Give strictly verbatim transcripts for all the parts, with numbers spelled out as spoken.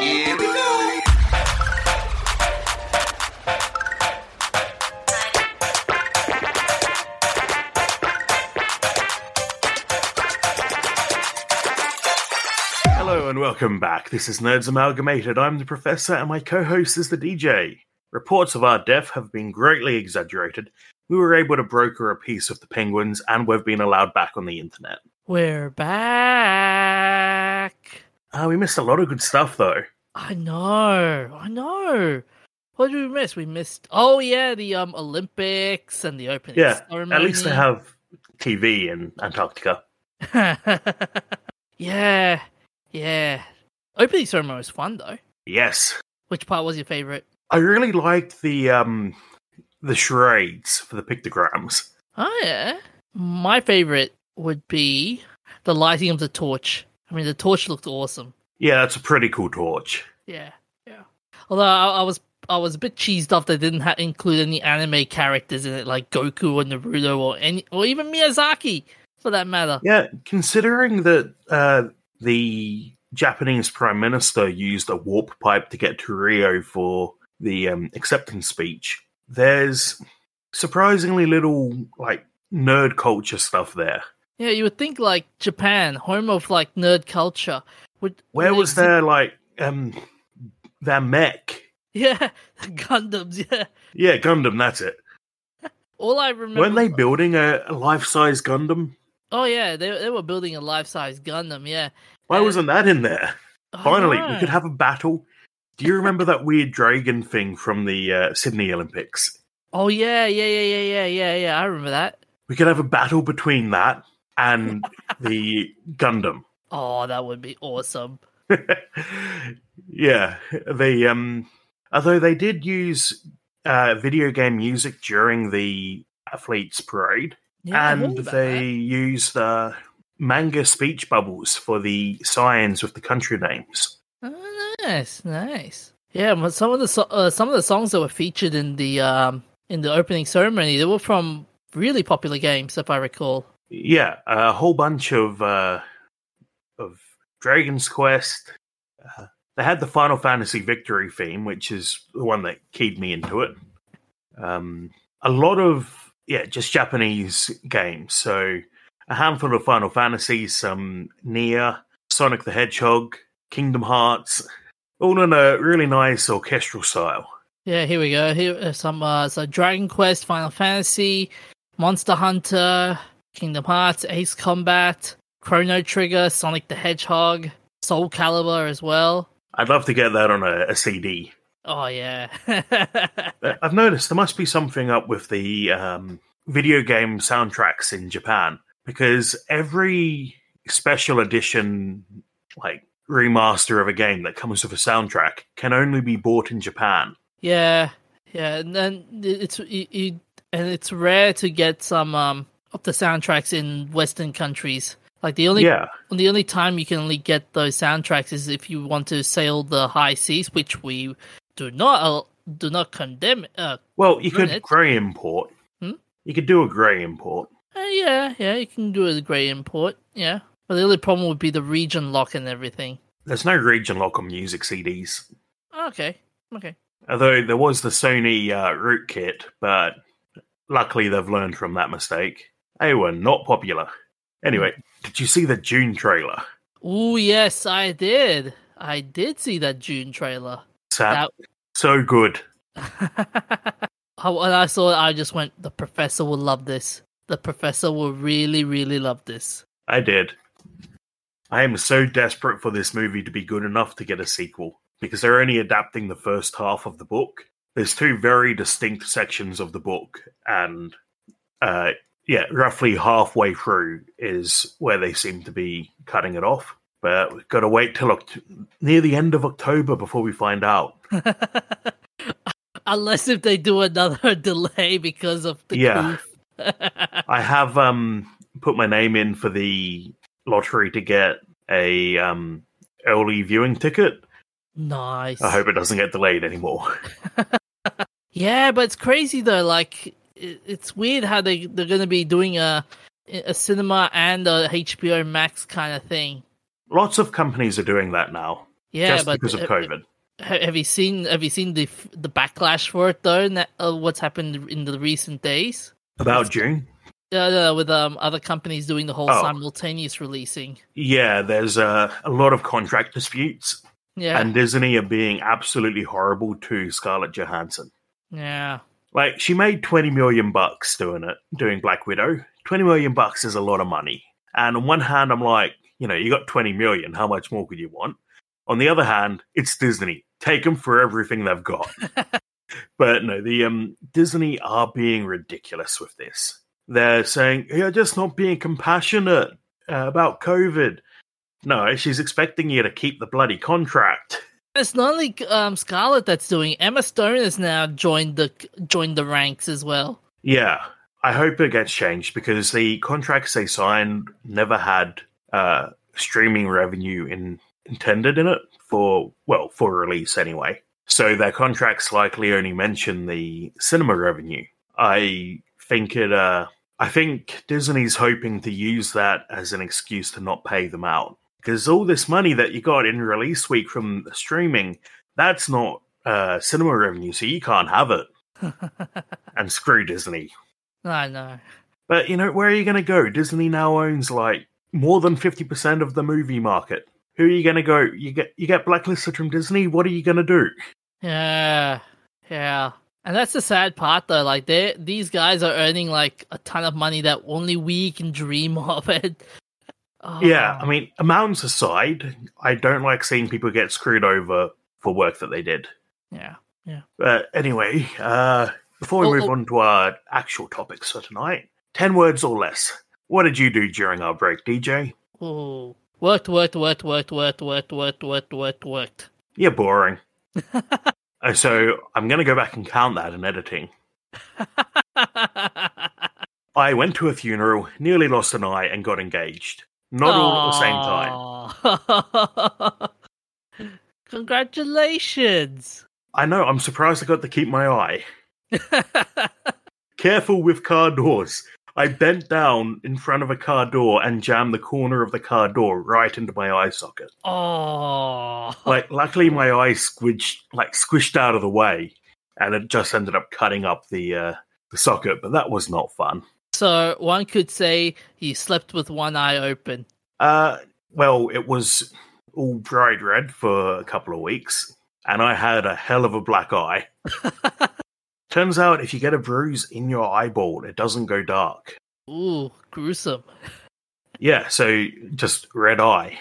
Here we go. Hello and welcome back. This is Nerds Amalgamated. I'm the Professor and my co-host is the D J. Reports of our death have been greatly exaggerated. We were able to broker a piece of the Penguins and we've been allowed back on the internet. We're back. Uh, we missed a lot of good stuff though. I know, I know. What did we miss? We missed, oh yeah, the um Olympics and the opening Yeah, ceremony. at least they have T V in Antarctica. yeah, yeah. Opening ceremony was fun though. Yes. Which part was your favorite? I really liked the um the charades for the pictograms. Oh yeah. My favorite would be the lighting of the torch. I mean, the torch looked awesome. Yeah, that's a pretty cool torch. Yeah, yeah. Although I, I was I was a bit cheesed off they didn't ha- include any anime characters in it, like Goku or Naruto or any, or even Miyazaki, for that matter. Yeah, considering that uh, the Japanese Prime Minister used a warp pipe to get to Rio for the um, acceptance speech, there's surprisingly little like nerd culture stuff there. Yeah, you would think like Japan, home of like nerd culture, would. Where would was exi- their like um their mech? Yeah, Gundams. Yeah. Yeah, Gundam. That's it. All I remember. Weren't they building a, a life-size Gundam? Oh yeah, they they were building a life-size Gundam. Yeah. Why And- wasn't that in there? I Finally, know. we could have a battle. Do you remember that weird dragon thing from the uh, Sydney Olympics? Oh yeah, yeah, yeah, yeah, yeah, yeah, yeah. I remember that. We could have a battle between that and the Gundam. Oh, that would be awesome. Yeah, they um, although they did use uh, video game music during the athletes parade, Yeah, I heard and about they that. used uh, manga speech bubbles for the signs with the country names. Oh, nice, nice. Yeah, but some of the so- uh, some of the songs that were featured in the um in the opening ceremony, they were from really popular games, if I recall. Yeah, a whole bunch of uh, of Dragon's Quest. Uh, they had the Final Fantasy Victory theme, which is the one that keyed me into it. Um, a lot of yeah, just Japanese games. So a handful of Final Fantasies, some Nier, Sonic the Hedgehog, Kingdom Hearts, all in a really nice orchestral style. Yeah, here we go. Here are some uh, so Dragon Quest, Final Fantasy, Monster Hunter, Kingdom Hearts, Ace Combat, Chrono Trigger, Sonic the Hedgehog, Soul Calibur as well. I'd love to get that on a, a C D. Oh yeah. Uh, I've noticed there must be something up with the um, video game soundtracks in Japan, because every special edition, like remaster of a game that comes with a soundtrack, can only be bought in Japan. Yeah, yeah, and then it's it, it, and it's rare to get some um of the soundtracks in Western countries. Like the only Yeah, the only time you can only get those soundtracks is if you want to sail the high seas, which we do not uh, do not condemn. Uh, well, you could Unit. grey import. Hmm? You could do a grey import. uh, yeah, yeah, you can do a grey import. Yeah, but the only problem would be the region lock and everything. There's no region lock on music C Ds. Okay, okay. Although there was the Sony uh, rootkit, but luckily they've learned from that mistake. They were not popular. Anyway, did you see the June trailer? Oh yes, I did. I did see that June trailer. Sam, so good. I- when I saw it, I just went, the professor will love this. The professor will really, really love this. I did. I am so desperate for this movie to be good enough to get a sequel, because they're only adapting the first half of the book. There's two very distinct sections of the book, and uh, yeah, roughly halfway through is where they seem to be cutting it off. But we've got to wait till Oct- near the end of October before we find out. Unless if they do another delay because of the Yeah. goof. I have um, put my name in for the lottery to get a um, early viewing ticket. Nice. I hope it doesn't get delayed anymore. Yeah, but it's crazy though. Like, it, it's weird how they they're going to be doing a a cinema and a H B O Max kind of thing. Lots of companies are doing that now. Yeah, just but because of uh, COVID. ha- have you seen have you seen the f- the backlash for it though? na- Uh, what's happened in the recent days? About With June? uh, uh, with um other companies doing the whole Oh, simultaneous releasing. yeah, there's uh, a lot of contract disputes, Yeah, and Disney are being absolutely horrible to Scarlett Johansson. yeah. Like, she made twenty million bucks doing it, doing Black Widow. twenty million bucks is a lot of money. And on one hand, I'm like, you know, you got twenty million, how much more could you want? On the other hand, it's Disney. Take them for everything they've got. But no, the um, Disney are being ridiculous with this. They're saying, you're just not being compassionate uh, about COVID. No, she's expecting you to keep the bloody contract. It's not only um Scarlett that's doing. Emma Stone has now joined the joined the ranks as well. Yeah, I hope it gets changed because the contracts they signed never had uh, streaming revenue in, intended in it for, well, for release anyway. So their contracts likely only mention the cinema revenue. I think it. Uh, I think Disney's hoping to use that as an excuse to not pay them out because all this money that you got in release week from streaming, that's not uh, cinema revenue, so you can't have it. And screw Disney. I know. But, you know, where are you going to go? Disney now owns, like, more than fifty percent of the movie market. Who are you going to go? You get you get blacklisted from Disney? What are you going to do? Yeah, yeah. And that's the sad part, though. Like, they these guys are earning, like, a ton of money that only we can dream of it. Oh. Yeah, I mean, amounts aside, I don't like seeing people get screwed over for work that they did. Yeah, yeah. But anyway, uh, before we Oh, move oh. on to our actual topics for tonight, ten words or less. What did you do during our break, D J? Oh. Worked, worked, worked, worked, worked, worked, worked, worked, worked, worked. You're boring. Uh, so I'm going to go back and count that in editing. I went to a funeral, nearly lost an eye, and got engaged. Not all at the same time. Congratulations. I know, I'm surprised I got to keep my eye. Careful with car doors. I bent down in front of a car door and jammed the corner of the car door right into my eye socket. Oh. Like, luckily my eye squished, like, squished out of the way, and it just ended up cutting up the uh, the socket, but that was not fun. So one could say you slept with one eye open. Uh, well, it was all bright red for a couple of weeks, and I had a hell of a black eye. Turns out if you get a bruise in your eyeball, it doesn't go dark. Ooh, gruesome. Yeah, so just red eye.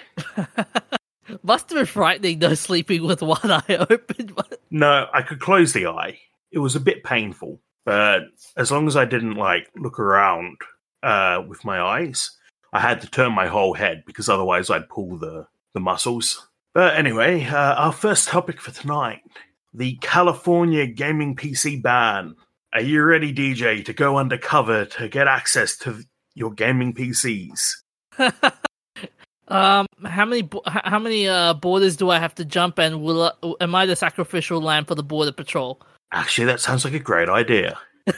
Must have been frightening though, sleeping with one eye open. No, I could close the eye. It was a bit painful, but as long as I didn't, like, look around uh, with my eyes, I had to turn my whole head because otherwise I'd pull the, the muscles. But anyway, uh, our first topic for tonight. The California gaming P C ban. Are you ready, D J, to go undercover to get access to your gaming P Cs? um, how many bo- h- how many uh, borders do I have to jump, and will I, am I the sacrificial lamb for the border patrol? Actually, that sounds like a great idea.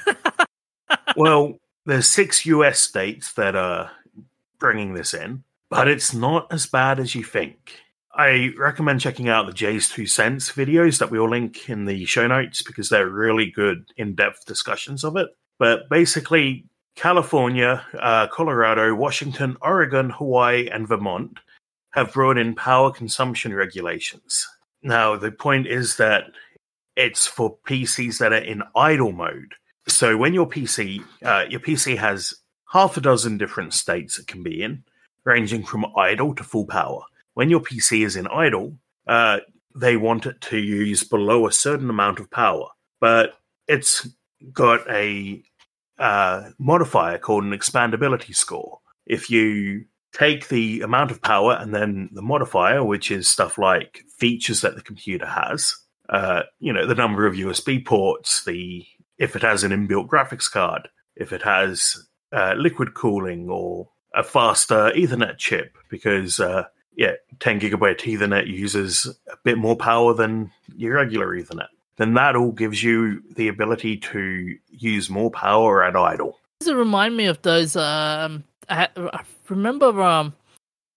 Well, there's six U S states that are bringing this in, but it's not as bad as you think. I recommend checking out the Jay's Two Cents videos that we will link in the show notes because they're really good in-depth discussions of it. But basically, California, uh, Colorado, Washington, Oregon, Hawaii, and Vermont have brought in power consumption regulations. Now, the point is that it's for P Cs that are in idle mode. So when your P C, uh, your P C has half a dozen different states it can be in, ranging from idle to full power. When your P C is in idle, uh, they want it to use below a certain amount of power. But it's got a uh, modifier called an expandability score. If you take the amount of power and then the modifier, which is stuff like features that the computer has, uh, you know, the number of U S B ports, the if it has an inbuilt graphics card, if it has uh, liquid cooling or a faster Ethernet chip, because... Uh, yeah, ten gigabyte Ethernet uses a bit more power than your regular Ethernet. Then that all gives you the ability to use more power at idle. Does it remind me of those? Um, I, I remember um,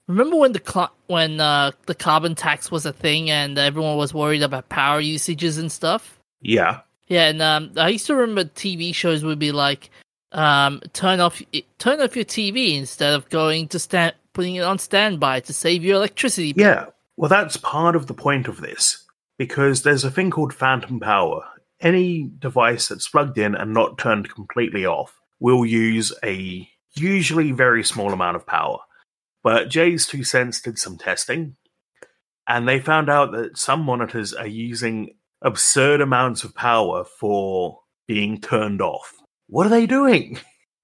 Remember when the cl- when uh, the carbon tax was a thing and everyone was worried about power usages and stuff? Yeah. Yeah, and um, I used to remember T V shows would be like, um, turn off turn off your T V instead of going to stand putting it on standby to save your electricity bill. Yeah. Well, that's part of the point of this, because there's a thing called phantom power. Any device that's plugged in and not turned completely off will use a usually very small amount of power. But Jay's Two Cents did some testing, and they found out that some monitors are using absurd amounts of power for being turned off. What are they doing?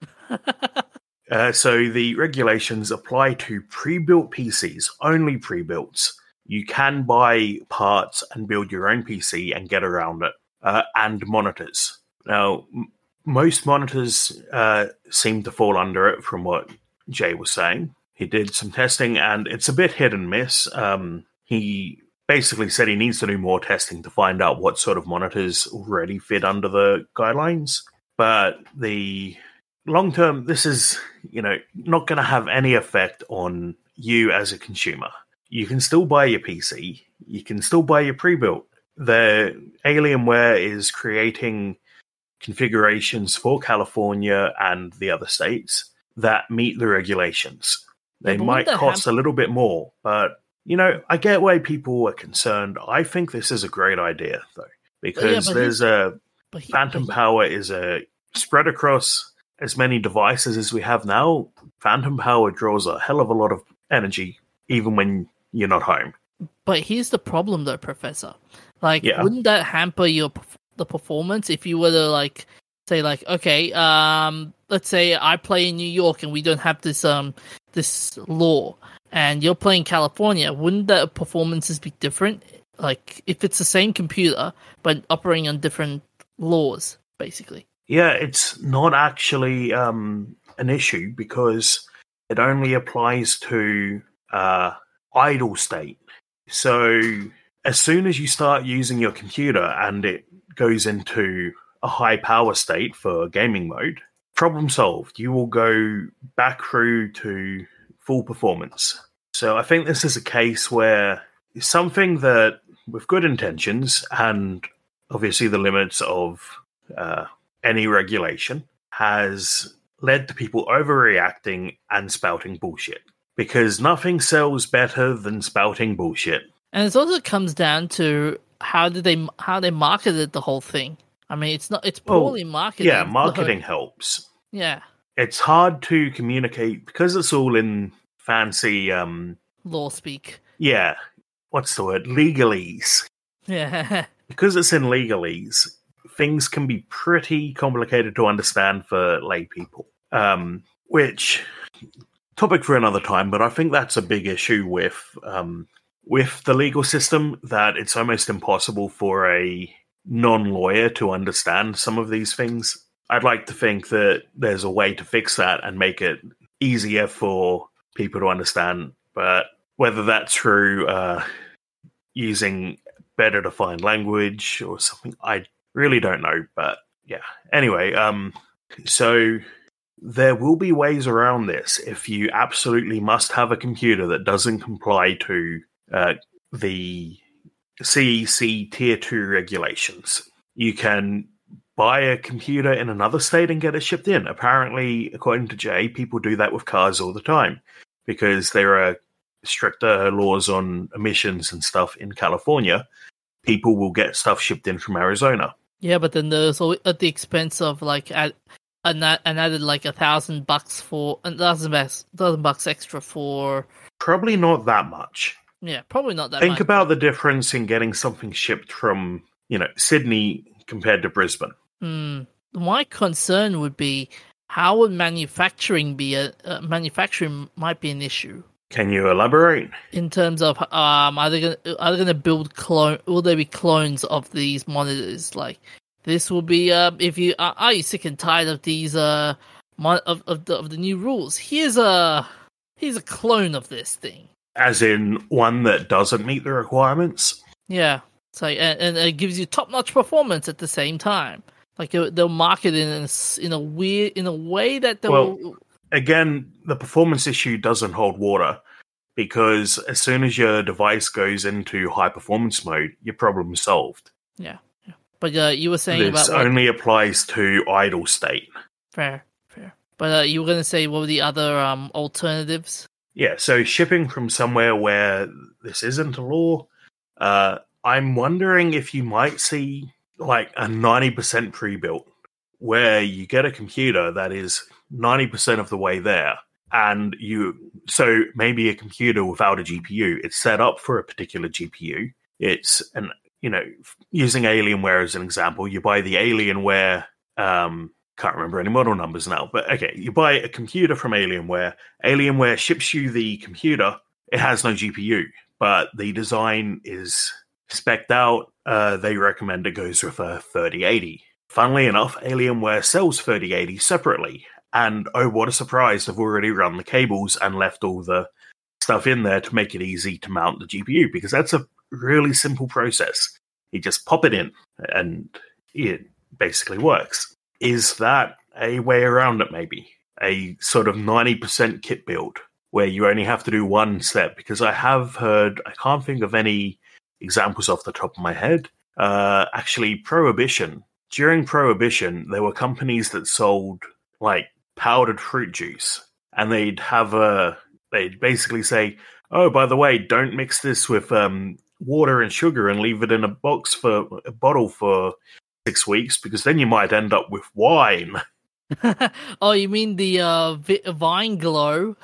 uh, so the regulations apply to pre-built P Cs, only pre-builts. You can buy parts and build your own P C and get around it, uh, and monitors. Now, m- most monitors uh, seem to fall under it from what Jay was saying. He did some testing, and it's a bit hit and miss. Um, he basically said he needs to do more testing to find out what sort of monitors already fit under the guidelines. But the long term, this is, you know, not going to have any effect on you as a consumer. You can still buy your P C. You can still buy your pre-built. The Alienware is creating configurations for California and the other states that meet the regulations. They Yeah, might that cost have- a little bit more, but, you know, I get why people are concerned. I think this is a great idea, though, because but there's a but he, phantom but he- power is a spread across as many devices as we have now. Phantom power draws a hell of a lot of energy, even when you're not home. But here's the problem, though, Professor. Like, Yeah. wouldn't that hamper your perf- the performance if you were to like say like, okay, um, let's say I play in New York and we don't have this um this law, and you're playing California, wouldn't the performances be different? Like, if it's the same computer but operating on different laws, basically. Yeah, it's not actually um, an issue because it only applies to uh, idle state. So as soon as you start using your computer and it goes into a high power state for gaming mode, problem solved. You will go back through to full performance. So I think this is a case where something that, with good intentions and obviously the limits of uh, any regulation, has led to people overreacting and spouting bullshit. Because nothing sells better than spouting bullshit. And it also comes down to how did they how they marketed the whole thing. I mean, it's not it's poorly Well, marketed. Yeah, marketing helps. Yeah, It's hard to communicate because it's all in fancy, um, law speak. yeah, what's the word? Legalese. Yeah. Because it's in legalese, things can be pretty complicated to understand for lay people. Um, which, topic for another time, but I think that's a big issue with um, with the legal system, that it's almost impossible for a non-lawyer to understand some of these things. I'd like to think that there's a way to fix that and make it easier for people to understand, but whether that's through uh, using better defined language or something, I really don't know. But yeah, anyway, um, so there will be ways around this if you absolutely must have a computer that doesn't comply to uh, the C E C Tier two regulations. You can buy a computer in another state and get it shipped in. Apparently, according to Jay, people do that with cars all the time because there are stricter laws on emissions and stuff in California. People will get stuff shipped in from Arizona. Yeah, but then there's al- at the expense of like add, an, an added like a thousand bucks for a thousand bucks, thousand bucks extra for. Probably not that much. Yeah, probably not that Think much. about the difference in getting something shipped from, you know, Sydney compared to Brisbane. Hmm. My concern would be how would manufacturing be a uh, manufacturing might be an issue Can you elaborate? in terms of um are they gonna are they gonna build clone will there be clones of these monitors? Like this will be uh if you are, are you sick and tired of these uh mon- of of the, of the new rules? Here's a here's a clone of this thing. As in one that doesn't meet the requirements? Yeah, so and, and it gives you top notch performance at the same time. Like they'll, they'll market it in a, s- in a weird in a way that they'll. Well, again, the performance issue doesn't hold water because as soon as your device goes into high performance mode, your problem is solved. Yeah, yeah. But uh, you were saying this about what... only applies to idle state. Fair, fair. But uh, you were going to say what were the other um, alternatives? Yeah, so shipping from somewhere where this isn't a law, uh, I'm wondering if you might see like a ninety percent pre-built, where you get a computer that is ninety percent of the way there. And you, so maybe a computer without a G P U, it's set up for a particular G P U. It's, an, you know, using Alienware as an example, you buy the Alienware, um, can't remember any model numbers now, but okay, you buy a computer from Alienware, Alienware ships you the computer, it has no G P U, but the design is spec'd out, uh, they recommend it goes with a thirty eighty. Funnily enough, Alienware sells thirty eighty separately. And oh, what a surprise, they've already run the cables and left all the stuff in there to make it easy to mount the G P U, because that's a really simple process. You just pop it in and it basically works. Is that a way around it, maybe? A sort of ninety percent kit build where you only have to do one step? Because I have heard, I can't think of any examples off the top of my head. Uh, actually, Prohibition. During Prohibition, there were companies that sold like powdered fruit juice, and they'd have a they'd basically say, oh, by the way, don't mix this with um water and sugar and leave it in a box for a bottle for six weeks, because then you might end up with wine. Oh, you mean the uh vi- Vine Glow?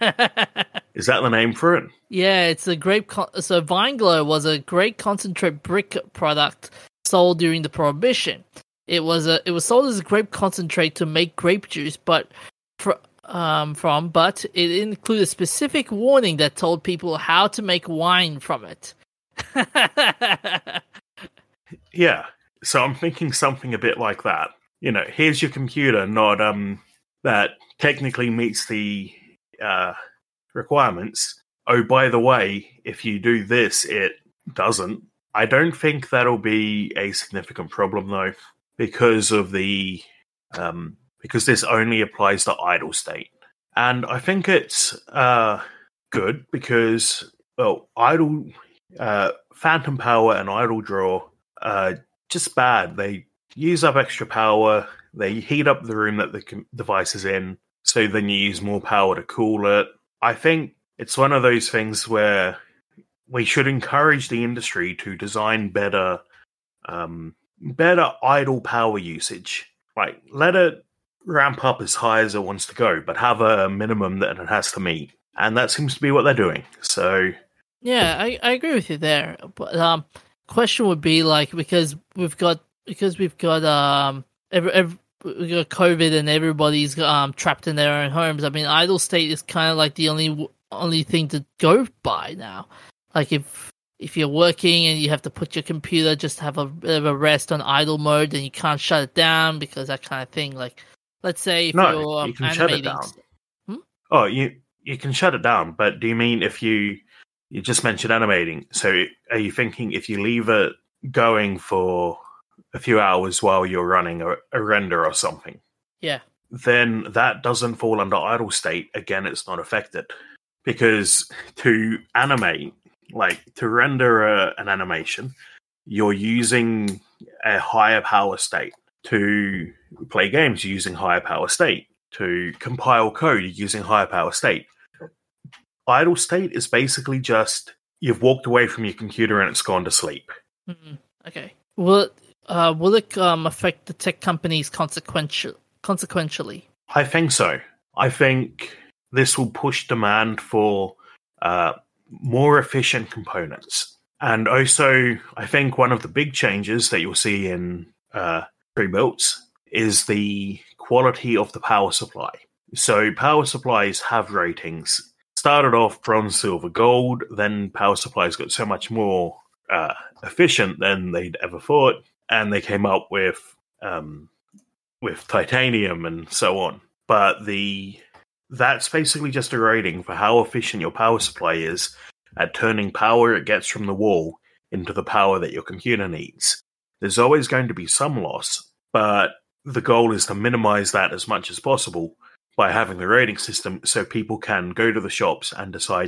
Is that the name for it? Yeah, it's a grape con- so Vine Glow was a grape concentrate brick product sold during the Prohibition. It was a it was sold as a grape concentrate to make grape juice, but fr- um, from but it included a specific warning that told people how to make wine from it. Yeah, so I'm thinking something a bit like that. You know, here's your computer, not um that technically meets the uh, requirements. Oh, by the way, if you do this, it doesn't. I don't think that'll be a significant problem, though, because of the um, because this only applies to idle state, and I think it's uh, good because well, idle uh, phantom power and idle draw uh, just bad. They use up extra power. They heat up the room that the com- device is in, so then you use more power to cool it. I think it's one of those things where we should encourage the industry to design better. Um, better idle power usage. Like, let it ramp up as high as it wants to go, but have a minimum that it has to meet. And that seems to be what they're doing. So, yeah, I, I agree with you there. But um, question would be like, because we've got because we've got um every, every we got COVID and everybody's um trapped in their own homes. I mean, idle state is kind of like the only only thing to go by now. Like if. If you're working and you have to put your computer just to have a bit of a rest on idle mode, then you can't shut it down because that kind of thing. Like, let's say if no, you're um, you can animating... shut it down. Hmm? Oh, you you can shut it down, but do you mean if you you just mentioned animating? So are you thinking if you leave it going for a few hours while you're running a, a render or something? Yeah. Then that doesn't fall under idle state. Again, it's not affected because to animate. Like, to render a, an animation, you're using a higher power state. To play games, you're using higher power state. To compile code, you're using higher power state. Idle state is basically just, you've walked away from your computer and it's gone to sleep. Mm-hmm. Okay. Will it, uh, will it um, affect the tech companies consequential, consequentially? I think so. I think this will push demand for... Uh, more efficient components. And also, I think one of the big changes that you'll see in uh, pre-builts is the quality of the power supply. So power supplies have ratings. Started off bronze, silver, gold, then power supplies got so much more uh, efficient than they'd ever thought, and they came up with um, with titanium and so on. But the that's basically just a rating for how efficient your power supply is at turning power it gets from the wall into the power that your computer needs. There's always going to be some loss, but the goal is to minimize that as much as possible by having the rating system so people can go to the shops and decide,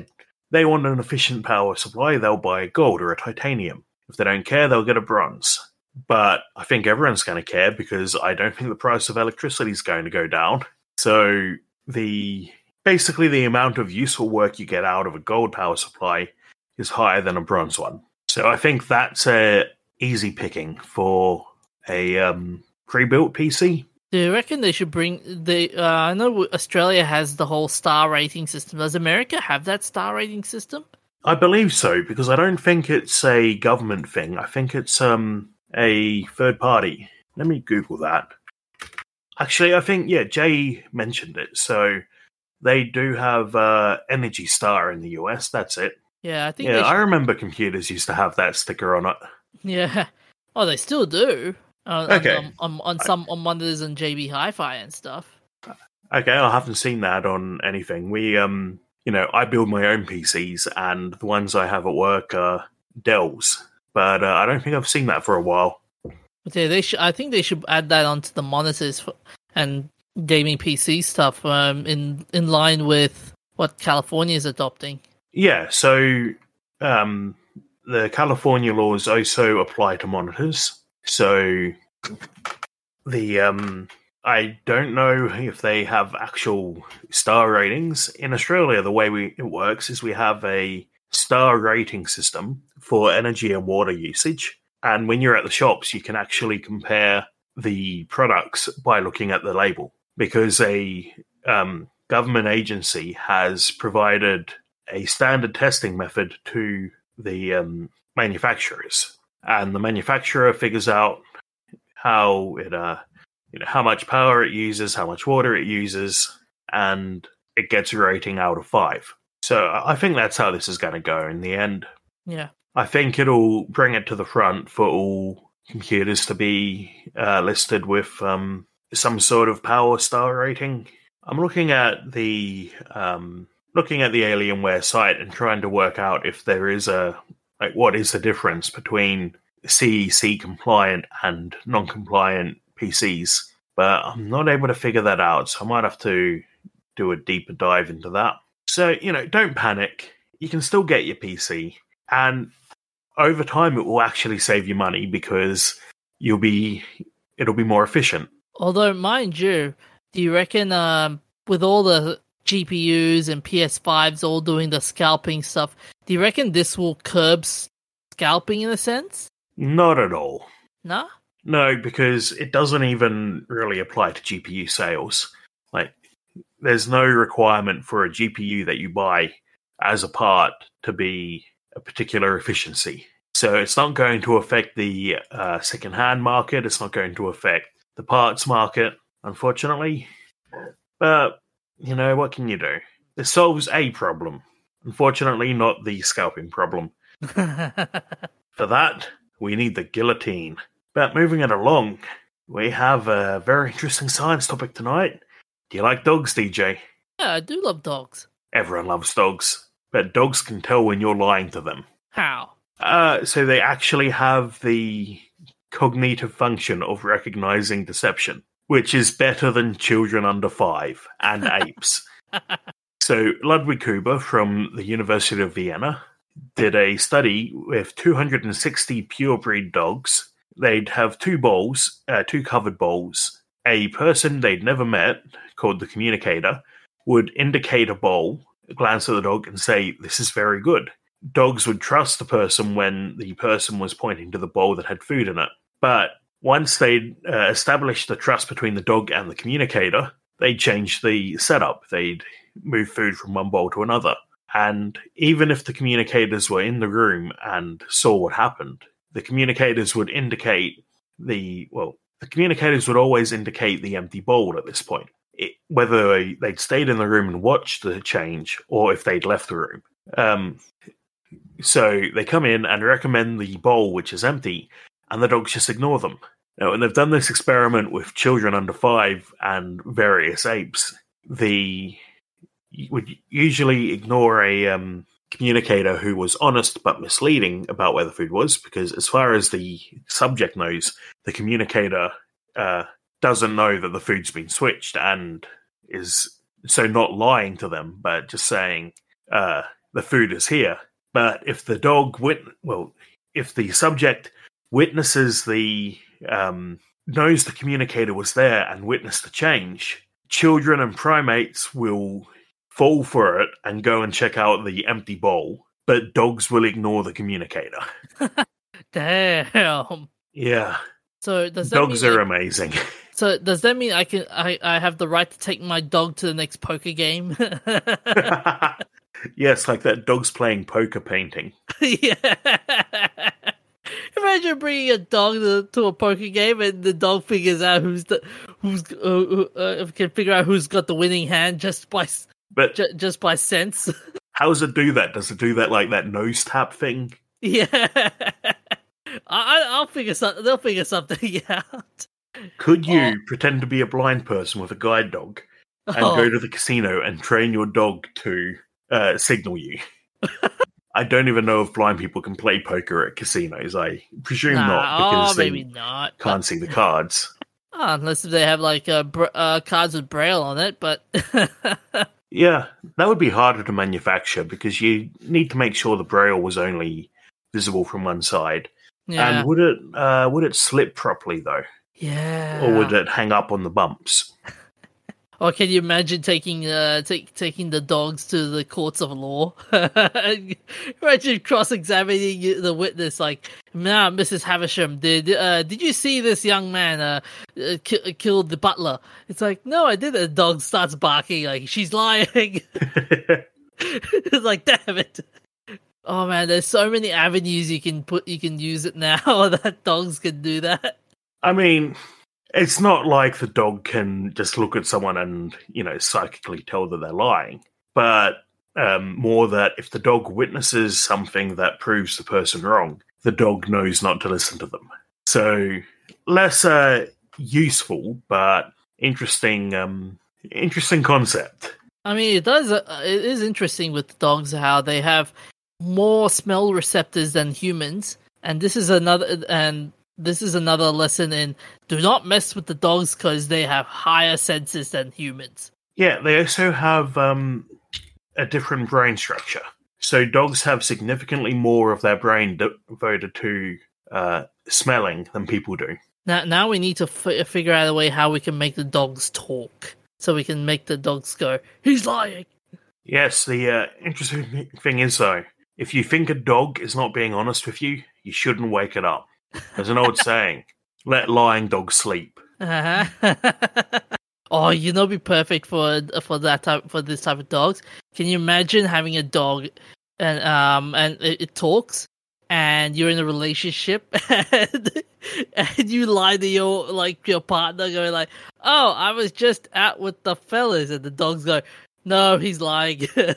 they want an efficient power supply, they'll buy a gold or a titanium. If they don't care, they'll get a bronze. But I think everyone's going to care because I don't think the price of electricity is going to go down. So the basically the amount of useful work you get out of a gold power supply is higher than a bronze one. So I think that's a easy picking for a um, pre-built P C. Do you reckon they should bring the? Uh, I know Australia has the whole star rating system. Does America have that star rating system? I believe so, because I don't think it's a government thing. I think it's um a third party. Let me Google that. Actually, I think, yeah, Jay mentioned it. So they do have uh, Energy Star in the U S. That's it. Yeah, I think. Yeah, they I should... remember computers used to have that sticker on it. Yeah. Oh, they still do. Uh, Okay. On, on, on some on monitors and J B Hi-Fi and stuff. Okay, I haven't seen that on anything. We, um, you know, I build my own P Cs, and the ones I have at work are Dells. But uh, I don't think I've seen that for a while. But yeah, they should. I think they should add that onto the monitors for, and gaming P C stuff um, in in line with what California is adopting. Yeah, so um, the California laws also apply to monitors. So the um, I don't know if they have actual star ratings. In Australia, the way we it works is we have a star rating system for energy and water usage. And when you're at the shops, you can actually compare the products by looking at the label, because a um, government agency has provided a standard testing method to the um, manufacturers, and the manufacturer figures out how it, uh, you know, how much power it uses, how much water it uses, and it gets a rating out of five. So I think that's how this is going to go in the end. Yeah. I think it'll bring it to the front for all computers to be uh, listed with um, some sort of power star rating. I'm looking at the um, looking at the Alienware site and trying to work out if there is a like what is the difference between C E C compliant and non-compliant P Cs, but I'm not able to figure that out. So I might have to do a deeper dive into that. So, you know, don't panic. You can still get your P C, and over time it will actually save you money because you'll be it'll be more efficient. Although, mind you, do you reckon um, with all the G P Us and P S fives all doing the scalping stuff, do you reckon this will curb scalping in a sense? Not at all. No? No, because it doesn't even really apply to G P U sales. Like, there's no requirement for a G P U that you buy as a part to be a particular efficiency. So it's not going to affect the uh, second-hand market. It's not going to affect the parts market, unfortunately. But, you know, what can you do? It solves a problem. Unfortunately, not the scalping problem. For that, we need the guillotine. But moving it along, we have a very interesting science topic tonight. Do you like dogs, D J? Yeah, I do love dogs. Everyone loves dogs, but dogs can tell when you're lying to them. How? Uh, so they actually have the cognitive function of recognizing deception, which is better than children under five and apes. So Ludwig Huber from the University of Vienna did a study with two hundred sixty purebred dogs. They'd have two bowls, uh, two covered bowls. A person they'd never met, called the communicator, would indicate a bowl, glance at the dog, and say, "This is very good." Dogs would trust the person when the person was pointing to the bowl that had food in it. But once they'd uh, established the trust between the dog and the communicator, they'd change the setup. They'd move food from one bowl to another. And even if the communicators were in the room and saw what happened, the communicators would indicate the, well, the communicators would always indicate the empty bowl at this point, it, whether they'd stayed in the room and watched the change or if they'd left the room. Um, so they come in and recommend the bowl which is empty, and the dogs just ignore them. Now, and they've done this experiment with children under five and various apes. The would usually ignore a um, communicator who was honest but misleading about where the food was, because as far as the subject knows, the communicator uh, doesn't know that the food's been switched and is so not lying to them, but just saying, uh, the food is here. But if the dog wit- well, if the subject witnesses the um, knows the communicator was there and witnessed the change, children and primates will fall for it and go and check out the empty bowl, but dogs will ignore the communicator. Damn. Yeah. So does that dogs mean, are like, amazing. So does that mean I can I, I have the right to take my dog to the next poker game? Yes, like that dog's playing poker painting. Yeah. Imagine bringing a dog to, to a poker game and the dog figures out who's the who's uh, uh, can figure out who's got the winning hand just by but ju- just by sense. How does it do that? Does it do that like that nose tap thing? Yeah. I, I'll figure something. They'll figure something out. Could you Oh. pretend to be a blind person with a guide dog and Oh. go to the casino and train your dog to uh, signal you? I don't even know if blind people can play poker at casinos. I presume Nah, not because oh, maybe they not. can't but- see the cards. Oh, unless they have like uh, br- uh, cards with braille on it, but Yeah, that would be harder to manufacture because you need to make sure the braille was only visible from one side. yeah, And would it uh, would it slip properly though, yeah. or would it hang up on the bumps? Or can you imagine taking uh take, taking the dogs to the courts of law? Imagine cross-examining the witness, like, "Now, Missus Havisham, did uh did you see this young man uh, uh ki- killed the butler?" It's like, "No, I didn't." The dog starts barking, like, "She's lying." It's like, damn it. Oh man, there's so many avenues you can put you can use it now that dogs can do that. I mean, it's not like the dog can just look at someone and, you know, psychically tell that they're lying, but um, more that if the dog witnesses something that proves the person wrong, the dog knows not to listen to them. So, less uh, useful, but interesting, um, interesting concept. I mean, it does. Uh, it is interesting with dogs how they have more smell receptors than humans, and this is another. And this is another lesson in do not mess with the dogs because they have higher senses than humans. Yeah, they also have um, a different brain structure. So dogs have significantly more of their brain devoted to uh, smelling than people do. Now, now we need to f- figure out a way how we can make the dogs talk, so we can make the dogs go, "He's lying." Yes, the uh, interesting thing is, though, if you think a dog is not being honest with you, you shouldn't wake it up. There's an old saying, let lying dogs sleep. Uh-huh. Oh, you know, be perfect for for that type for this type of dogs. Can you imagine having a dog and um and it, it talks, and you're in a relationship, and, and you lie to your like your partner, going like, "Oh, I was just out with the fellas," and the dog's go, "No, he's lying."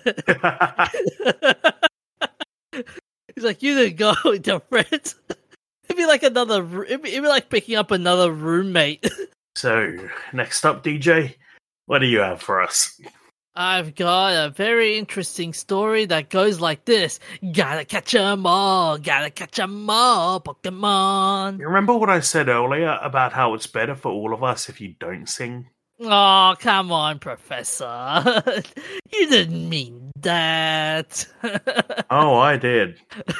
He's like, "You didn't go with your friends." It'd be like another. It'd be, it'd be like picking up another roommate. So, next up, D J, what do you have for us? I've got a very interesting story that goes like this: gotta catch 'em all, gotta catch 'em all, Pokemon. You remember what I said earlier about how it's better for all of us if you don't sing? Oh, come on, Professor. You didn't mean that. Oh, I did.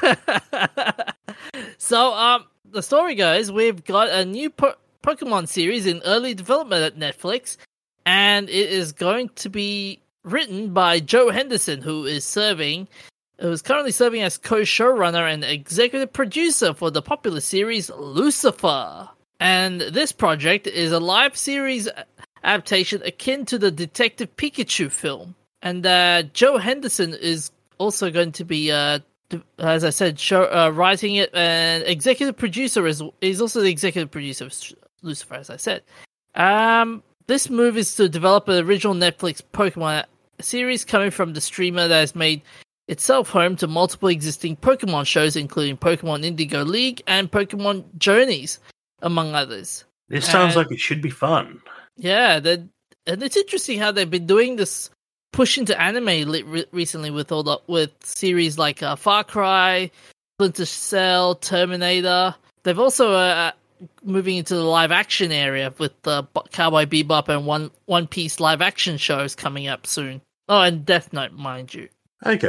So, um, the story goes, we've got a new po- Pokemon series in early development at Netflix, and it is going to be written by Joe Henderson, who is serving, who is currently serving as co-showrunner and executive producer for the popular series Lucifer. And this project is a live series adaptation akin to the Detective Pikachu film. And uh, Joe Henderson is also going to be, uh, as I said, show, uh, writing it, and executive producer is is also the executive producer of Lucifer, as I said. Um, this move is to develop an original Netflix Pokemon series coming from the streamer that has made itself home to multiple existing Pokemon shows, including Pokemon Indigo League and Pokemon Journeys, among others. This sounds And- like it should be fun. Yeah, that, and it's interesting how they've been doing this push into anime li- re- recently with all the with series like uh, Far Cry, Splinter Cell, Terminator. They've also uh, moving into the live action area with uh, B- Cowboy Bebop and One One Piece live action shows coming up soon. Oh, and Death Note, mind you. Okay.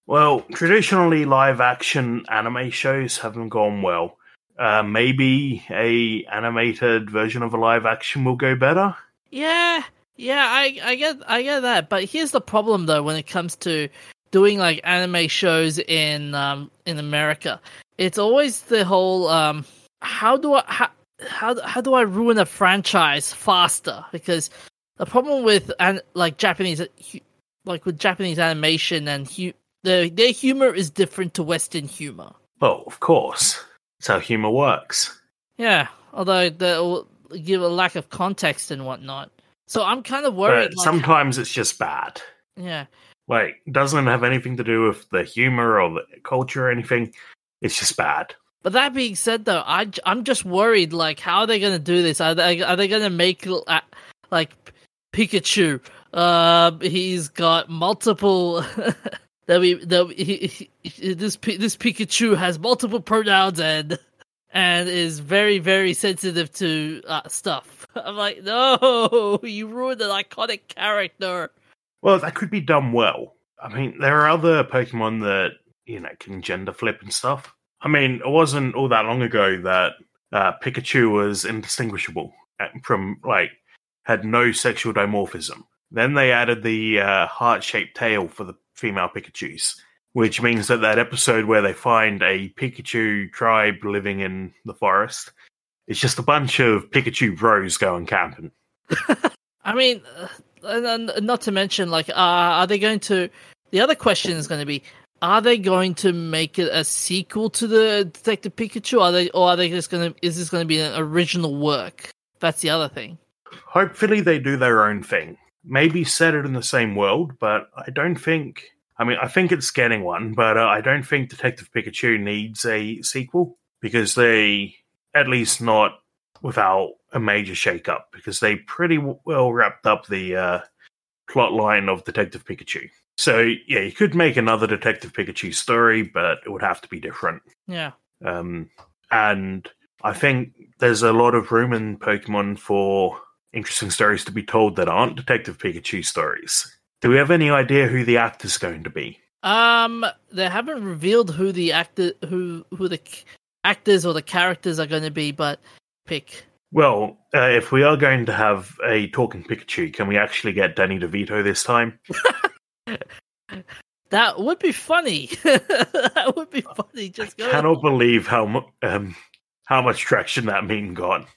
Well, traditionally live action anime shows haven't gone well. Uh, maybe a animated version of a live action will go better. Yeah, yeah, I, I get, I get that. But here's the problem, though, when it comes to doing like anime shows in, um, in America, it's always the whole, um, how do I, how, how, how do I ruin a franchise faster? Because the problem with and like Japanese, like with Japanese animation and hu- their their humor is different to Western humor. Well, of course, that's how humor works. Yeah, although they'll give a lack of context and whatnot. So I'm kind of worried. But like, sometimes it's just bad. Yeah. Like, doesn't have anything to do with the humor or the culture or anything. It's just bad. But that being said, though, I, I'm just worried, like, how are they going to do this? Are they, are they going to make, uh, like, Pikachu? Uh, he's got multiple... that we, that he, he, this, this Pikachu has multiple pronouns and and is very, very sensitive to uh, stuff. I'm like, no, you ruined an iconic character. Well, that could be done well. I mean, there are other Pokemon that, you know, can gender flip and stuff. I mean, it wasn't all that long ago that uh, Pikachu was indistinguishable from, like, had no sexual dimorphism. Then they added the uh, heart-shaped tail for the female Pikachus, which means that that episode where they find a Pikachu tribe living in the forest, it's just a bunch of Pikachu bros going camping. I mean, uh, and, and not to mention, like, uh, are they going to... The other question is going to be, are they going to make it a sequel to the Detective Pikachu? Are they, or are they just going to? Is this going to be an original work? That's the other thing. Hopefully, they do their own thing. Maybe set it in the same world, but I don't think. I mean, I think it's getting one, but uh, I don't think Detective Pikachu needs a sequel because they, at least not without a major shakeup, because they pretty well wrapped up the uh, plot line of Detective Pikachu. So, yeah, you could make another Detective Pikachu story, but it would have to be different. Yeah. Um, and I think there's a lot of room in Pokemon for interesting stories to be told that aren't Detective Pikachu stories. Do we have any idea who the actor's going to be? Um, they haven't revealed who the actor, who who the actors or the characters are going to be, but pick. Well, uh, if we are going to have a talking Pikachu, can we actually get Danny DeVito this time? That would be funny. That would be funny. Just I go cannot believe how mu- um, how much traction that meme got.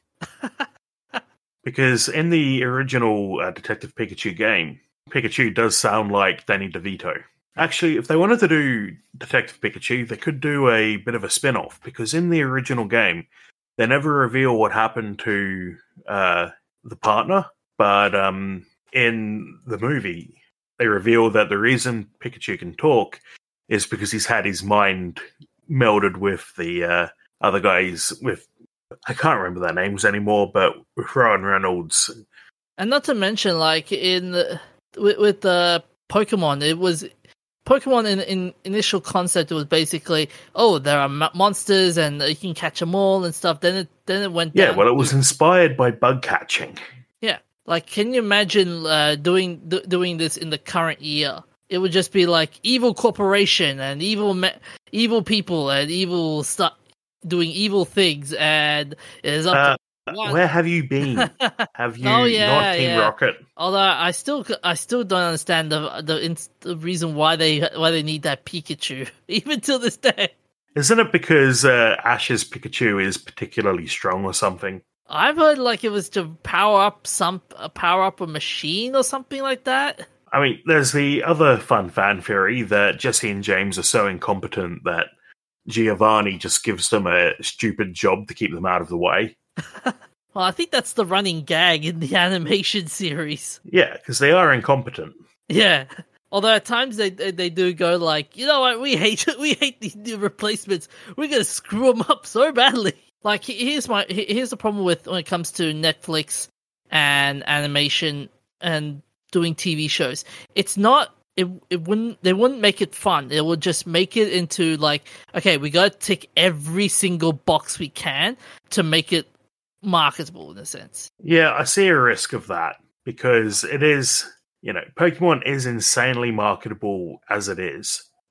Because in the original uh, Detective Pikachu game, Pikachu does sound like Danny DeVito. Actually, if they wanted to do Detective Pikachu, they could do a bit of a spin-off, because in the original game, they never reveal what happened to uh, the partner, but um, in the movie, they reveal that the reason Pikachu can talk is because he's had his mind melded with the uh, other guys, with, I can't remember their names anymore, but with Ryan Reynolds. And not to mention, like, in the, with, with the Pokemon, it was... Pokemon in, in initial concept, it was basically, oh, there are m- monsters and you can catch them all and stuff. Then it then it went Yeah, down well, it to- was inspired by bug catching. Yeah, like, can you imagine uh, doing d- doing this in the current year? It would just be like evil corporation and evil me- evil people and evil stuff doing evil things, and it is up Uh, to one. where have you been? Have you Oh, yeah, not Team yeah. Rocket? Although I still I still don't understand the the, ins- the reason why they why they need that Pikachu even till this day. Isn't it because uh, Ash's Pikachu is particularly strong or something? I've heard like it was to power up some uh, power up a machine or something like that. I mean, there's the other fun fan theory that Jesse and James are so incompetent that Giovanni just gives them a stupid job to keep them out of the way. Well, I think that's the running gag in the animation series. Yeah, because they are incompetent. Yeah. Although at times they they, they do go like, you know what, we hate we hate these new replacements. We're gonna screw them up so badly. Like, here's my here's the problem with when it comes to Netflix and animation and doing T V shows. It's not it it wouldn't they wouldn't make it fun. It would just make it into like, okay, we gotta tick every single box we can to make it marketable in a sense. Yeah, I see a risk of that because it is, you know, Pokemon is insanely marketable as it is,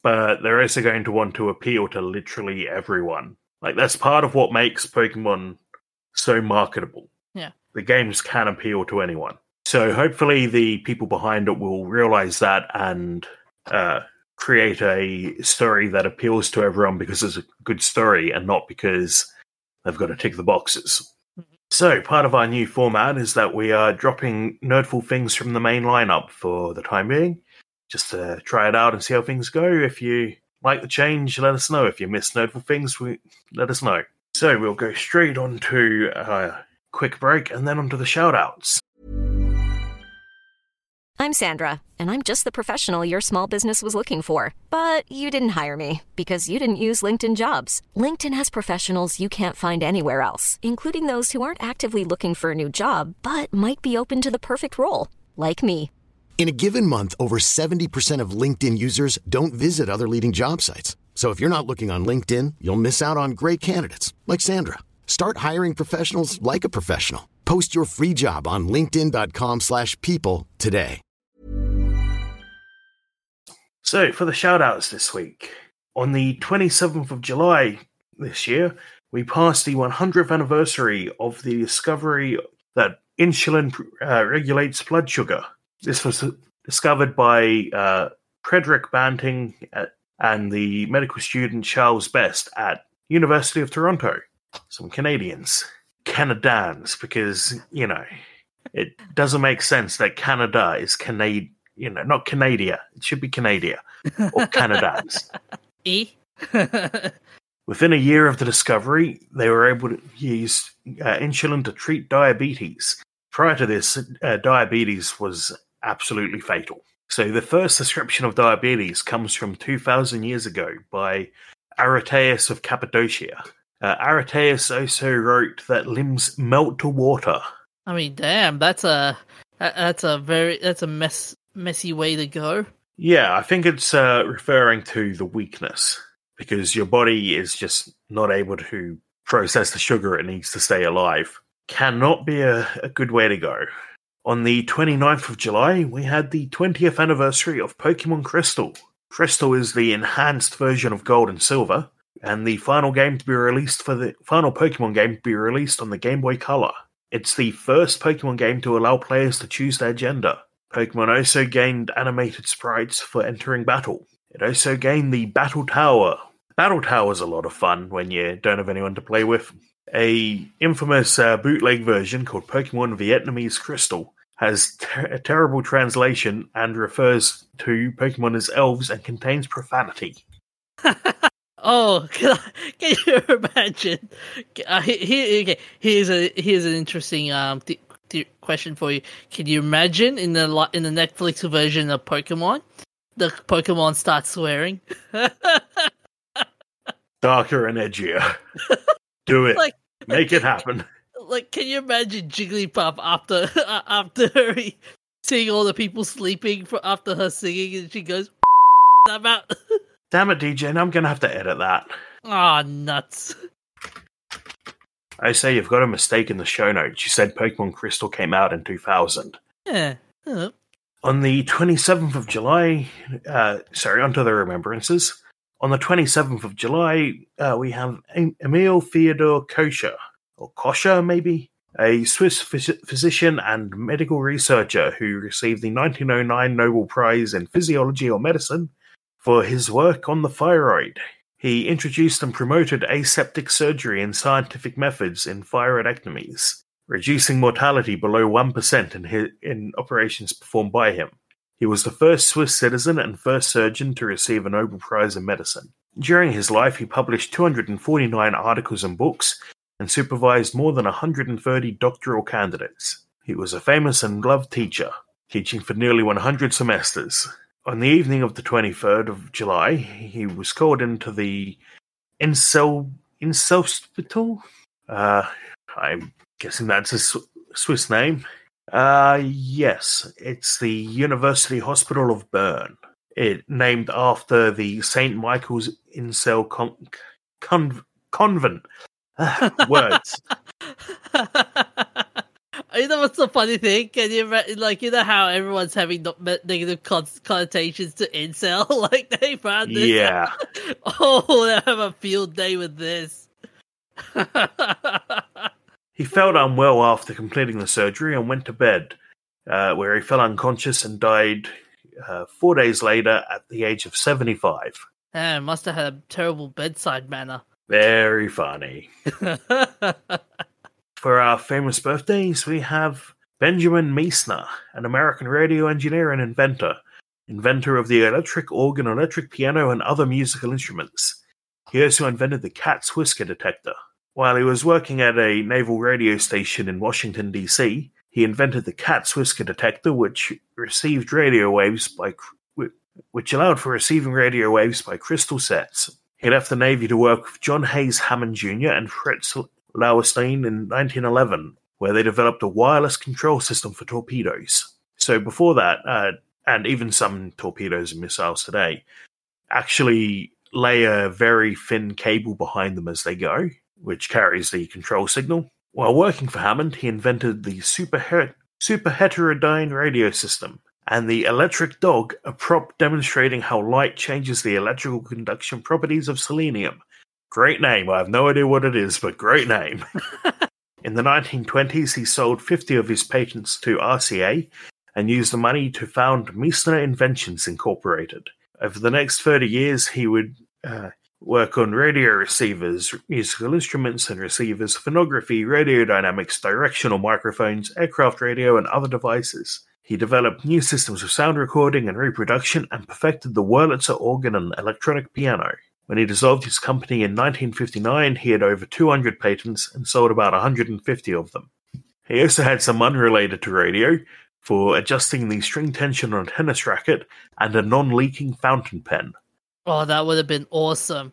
but they're also going to want to appeal to literally everyone. Like, that's part of what makes Pokemon so marketable. Yeah. The games can appeal to anyone. So hopefully the people behind it will realize that and uh, create a story that appeals to everyone because it's a good story and not because they've got to tick the boxes. So part of our new format is that we are dropping Nerdful things from the main lineup for the time being, just to try it out and see how things go. If you like the change, let us know. If you miss Nerdful things, we, let us know. So we'll go straight on to a quick break and then on to the shout-outs. I'm Sandra, and I'm just the professional your small business was looking for. But you didn't hire me because you didn't use LinkedIn Jobs. LinkedIn has professionals you can't find anywhere else, including those who aren't actively looking for a new job, but might be open to the perfect role, like me. In a given month, over seventy percent of LinkedIn users don't visit other leading job sites. So if you're not looking on LinkedIn, you'll miss out on great candidates like Sandra. Start hiring professionals like a professional. Post your free job on linkedin.com slash people today. So for the shout-outs this week, on the twenty-seventh of July this year, we passed the one hundredth anniversary of the discovery that insulin uh, regulates blood sugar. This was discovered by uh, Frederick Banting at, and the medical student Charles Best at University of Toronto. Some Canadians. Canadians, because, you know, it doesn't make sense that Canada is Canadian. You know, not Canada. It should be Canada. Or Canadians. E? Within a year of the discovery, they were able to use uh, insulin to treat diabetes. Prior to this, uh, diabetes was absolutely fatal. So the first description of diabetes comes from two thousand years ago by Aretaeus of Cappadocia. Uh, Aretaeus also wrote that limbs melt to water. I mean, damn, that's a that's a very that's a mess messy way to go. Yeah, I think it's uh, referring to the weakness, because your body is just not able to process the sugar it needs to stay alive. Cannot be a, a good way to go. On the twenty-ninth of July, we had the twentieth anniversary of Pokemon Crystal. Crystal is the enhanced version of Gold and Silver, and the final game to be released for the final Pokemon game to be released on the Game Boy Color. It's the first Pokemon game to allow players to choose their gender. Pokemon also gained animated sprites for entering battle. It also gained the Battle Tower. Battle Tower is a lot of fun when you don't have anyone to play with. A infamous uh, bootleg version called Pokemon Vietnamese Crystal has ter- a terrible translation and refers to Pokemon as elves and contains profanity. Oh, can, I, can you imagine? Uh, here, okay, here's a here's an interesting um th- th- question for you. Can you imagine in the in the Netflix version of Pokemon, the Pokemon start swearing? Darker and edgier. Do it. Like, Make it happen. Like, can you imagine Jigglypuff after uh, after he, seeing all the people sleeping for, after her singing, and she goes, "I'm out." Damn it, D J, I'm going to have to edit that. Ah, oh, nuts. I say you've got a mistake in the show notes. You said Pokemon Crystal came out in two thousand. Yeah. Oh. On the twenty-seventh of July, uh, sorry, onto the remembrances. On the twenty-seventh of July, uh, we have Emil Theodor Kocher, or Kocher maybe, a Swiss phys- physician and medical researcher who received the nineteen oh nine Nobel Prize in Physiology or Medicine for his work on the thyroid. He introduced and promoted aseptic surgery and scientific methods in thyroidectomies, reducing mortality below one percent in, his, in operations performed by him. He was the first Swiss citizen and first surgeon to receive a Nobel Prize in Medicine. During his life, he published two hundred forty-nine articles and books and supervised more than one hundred thirty doctoral candidates. He was a famous and loved teacher, teaching for nearly one hundred semesters. On the evening of the twenty-third of July, he was called into the Insel Inselspital. Uh, I'm guessing that's a Sw- Swiss name. Uh, yes, it's the University Hospital of Bern. It named after the Saint Michael's Incel con- con- Convent. Uh, words. You know what's the funny thing? Can you re- like you know how everyone's having no- negative con- connotations to incel? Like they found this. Yeah. Oh, they have a field day with this. He felt unwell after completing the surgery and went to bed, uh, where he fell unconscious and died uh, four days later at the age of seventy-five. Man, must have had a terrible bedside manner. Very funny. For our famous birthdays, we have Benjamin Meissner, an American radio engineer and inventor, inventor of the electric organ, electric piano, and other musical instruments. He also invented the cat's whisker detector. While he was working at a naval radio station in Washington, D C, he invented the cat's whisker detector, which received radio waves by which allowed for receiving radio waves by crystal sets. He left the Navy to work with John Hayes Hammond Junior and Fritz Lauerstein in nineteen eleven, where they developed a wireless control system for torpedoes. So before that, uh, and even some torpedoes and missiles today, actually lay a very thin cable behind them as they go, which carries the control signal. While working for Hammond, he invented the super, her- super heterodyne radio system, and the electric dog, a prop demonstrating how light changes the electrical conduction properties of selenium. Great name. I have no idea what it is, but great name. In the nineteen twenties, he sold fifty of his patents to R C A and used the money to found Meissner Inventions Incorporated. Over the next thirty years, he would uh, work on radio receivers, musical instruments and receivers, phonography, radiodynamics, directional microphones, aircraft radio, and other devices. He developed new systems of sound recording and reproduction and perfected the Wurlitzer organ and electronic piano. When he dissolved his company in nineteen fifty-nine, he had over two hundred patents and sold about one hundred fifty of them. He also had some unrelated to radio for adjusting the string tension on a tennis racket and a non-leaking fountain pen. Oh, that would have been awesome.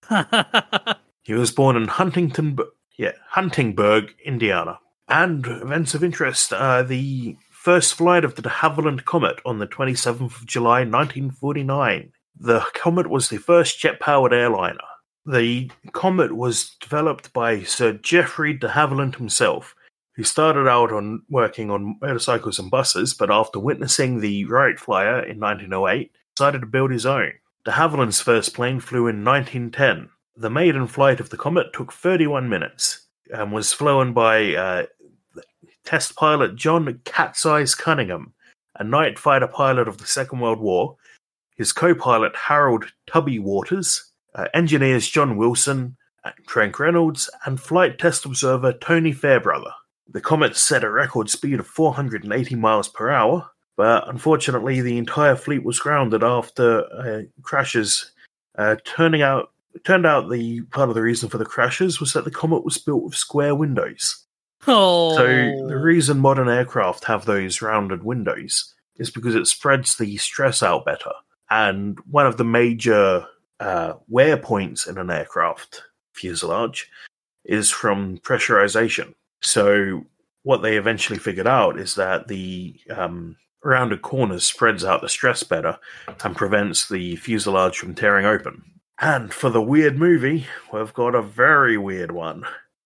He was born in Huntington, yeah, Huntingburg, Indiana. And events of interest, uh, the first flight of the de Havilland Comet on the twenty-seventh of July, nineteen forty-nine. The Comet was the first jet-powered airliner. The Comet was developed by Sir Geoffrey de Havilland himself, who started out on working on motorcycles and buses, but after witnessing the Wright Flyer in nineteen oh eight, decided to build his own. De Havilland's first plane flew in nineteen ten. The maiden flight of the Comet took thirty-one minutes and was flown by uh, test pilot John Cat's Eyes Cunningham, a night fighter pilot of the Second World War, his co-pilot Harold Tubby Waters, uh, engineers John Wilson, Frank Reynolds, and flight test observer Tony Fairbrother. The Comet set a record speed of four hundred eighty miles per hour, but unfortunately the entire fleet was grounded after uh, crashes. Uh, turning out, turned out the part of the reason for the crashes was that the Comet was built with square windows. Oh. So the reason modern aircraft have those rounded windows is because it spreads the stress out better. And one of the major uh, wear points in an aircraft fuselage is from pressurization. So what they eventually figured out is that the um, rounded corners spreads out the stress better and prevents the fuselage from tearing open. And for the weird movie, we've got a very weird one.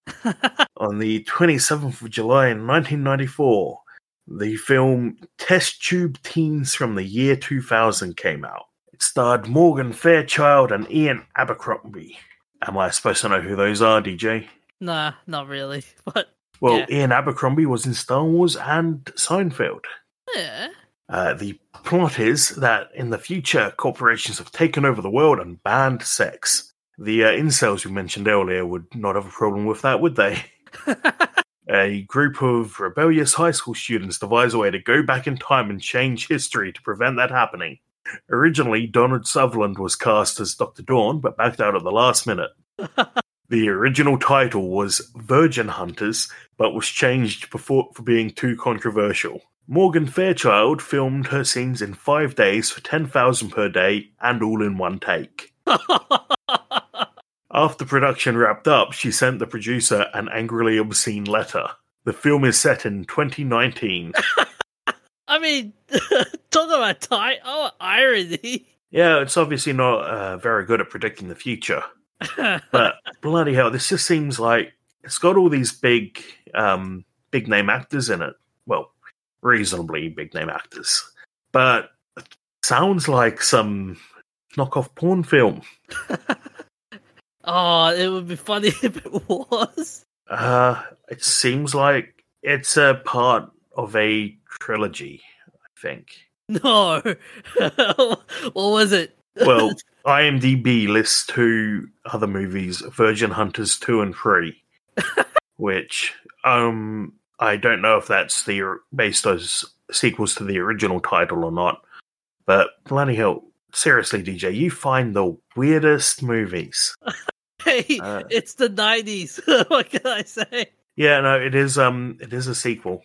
On the twenty-seventh of July in nineteen ninety-four, the film Test Tube Teens from the year two thousand came out. It starred Morgan Fairchild and Ian Abercrombie. Am I supposed to know who those are, D J? Nah, not really. But Well, yeah. Ian Abercrombie was in Star Wars and Seinfeld. Yeah. Uh, the plot is that in the future, corporations have taken over the world and banned sex. The uh, incels we mentioned earlier would not have a problem with that, would they? A group of rebellious high school students devise a way to go back in time and change history to prevent that happening. Originally, Donald Sutherland was cast as Doctor Dawn, but backed out at the last minute. The original title was Virgin Hunters, but was changed before for being too controversial. Morgan Fairchild filmed her scenes in five days for ten thousand dollars per day and all in one take. After production wrapped up, she sent the producer an angrily obscene letter. The film is set in twenty nineteen. I mean, talk about time. Oh, irony. Yeah, it's obviously not uh, very good at predicting the future. But bloody hell, this just seems like it's got all these big um, big name actors in it. Well, reasonably big name actors. But it sounds like some knockoff porn film. Oh, it would be funny if it was. Uh, it seems like it's a part of a trilogy, I think. No. What was it? Well, IMDb lists two other movies, Virgin Hunters two and three, which um I don't know if that's the based as sequels to the original title or not. But bloody hell, seriously, D J, you find the weirdest movies. Hey, uh, it's the nineties. What can I say? Yeah, no, it is. Um, it is a sequel.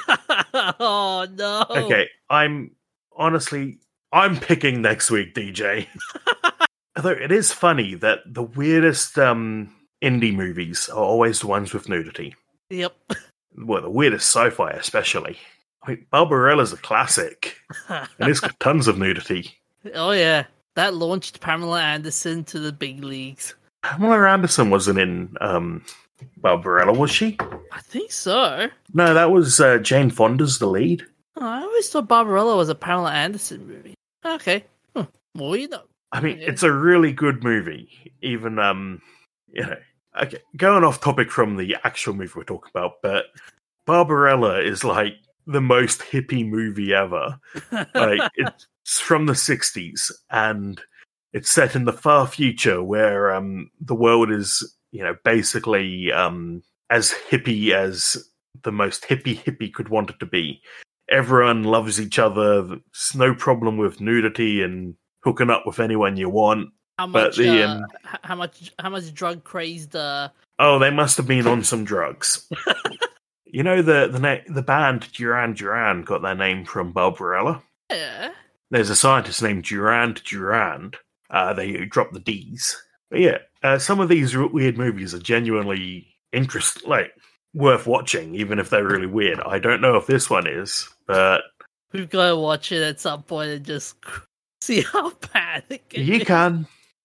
Oh no. Okay, I'm honestly, I'm picking next week, D J. Although it is funny that the weirdest um indie movies are always the ones with nudity. Yep. Well, the weirdest sci-fi, especially. I mean, Barbarella's a classic, and it's got tons of nudity. Oh yeah, that launched Pamela Anderson to the big leagues. Pamela Anderson wasn't in um, Barbarella, was she? I think so. No, that was uh, Jane Fonda's the lead. Oh, I always thought Barbarella was a Pamela Anderson movie. Okay. Hmm. Well, you know. I mean, Yeah. it's a really good movie. Even, um, you know, okay, going off topic from the actual movie we're talking about, but Barbarella is like the most hippie movie ever. Like, it's from the sixties, and it's set in the far future where um, the world is, you know, basically um, as hippie as the most hippie hippie could want it to be. Everyone loves each other. There's no problem with nudity and hooking up with anyone you want. How But much? the, uh, um, h- how much? How much drug crazed? Uh... Oh, they must have been on some drugs. You know, the the na- the band Duran Duran got their name from Barbarella. Yeah. There's a scientist named Durand Durand. Uh, they dropped the D's. But yeah, uh, some of these r- weird movies are genuinely interest like worth watching, even if they're really weird. I don't know if this one is, but We've got to watch it at some point and just see how bad it can you be. can.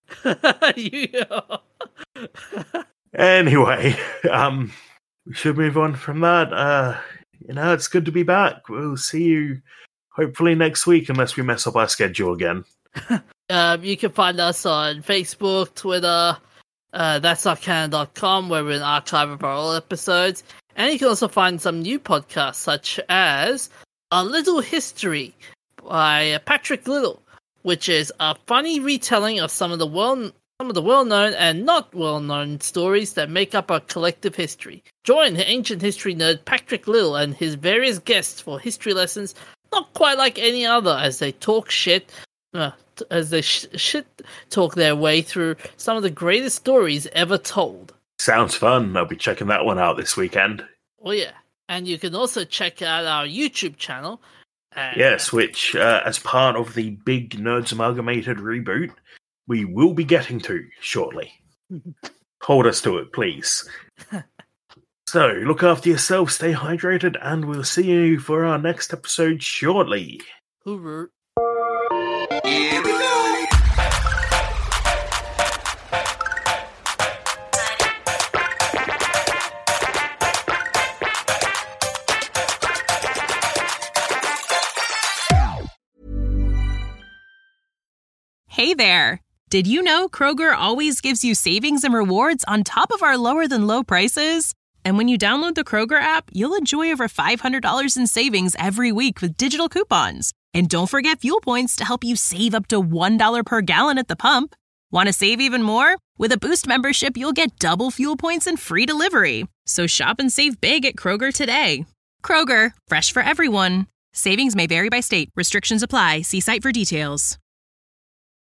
Yeah. Anyway, um, we should move on from that. Uh, you know, it's good to be back. We'll see you hopefully next week, unless we mess up our schedule again. Um, you can find us on Facebook, Twitter, uh, that's not canon dot com, where we're an archive of our old episodes. And you can also find some new podcasts, such as A Little History by Patrick Little, which is a funny retelling of some of the well some of the well-known and not well-known stories that make up our collective history. Join the ancient history nerd Patrick Little and his various guests for history lessons not quite like any other, as they talk shit, uh, t- as they sh- shit talk their way through some of the greatest stories ever told. Sounds fun. I'll be checking that one out this weekend. Oh yeah, and you can also check out our YouTube channel. Uh, Yes, which, uh, as part of the big Nerds Amalgamated reboot, we will be getting to shortly. Hold us to it, please. So, look after yourself, stay hydrated, and we'll see you for our next episode shortly. Hooroo. Here we go. Hey there! Did you know Kroger always gives you savings and rewards on top of our lower-than-low prices? And when you download the Kroger app, you'll enjoy over five hundred dollars in savings every week with digital coupons. And don't forget fuel points to help you save up to one dollar per gallon at the pump. Want to save even more? With a Boost membership, you'll get double fuel points and free delivery. So shop and save big at Kroger today. Kroger, fresh for everyone. Savings may vary by state. Restrictions apply. See site for details.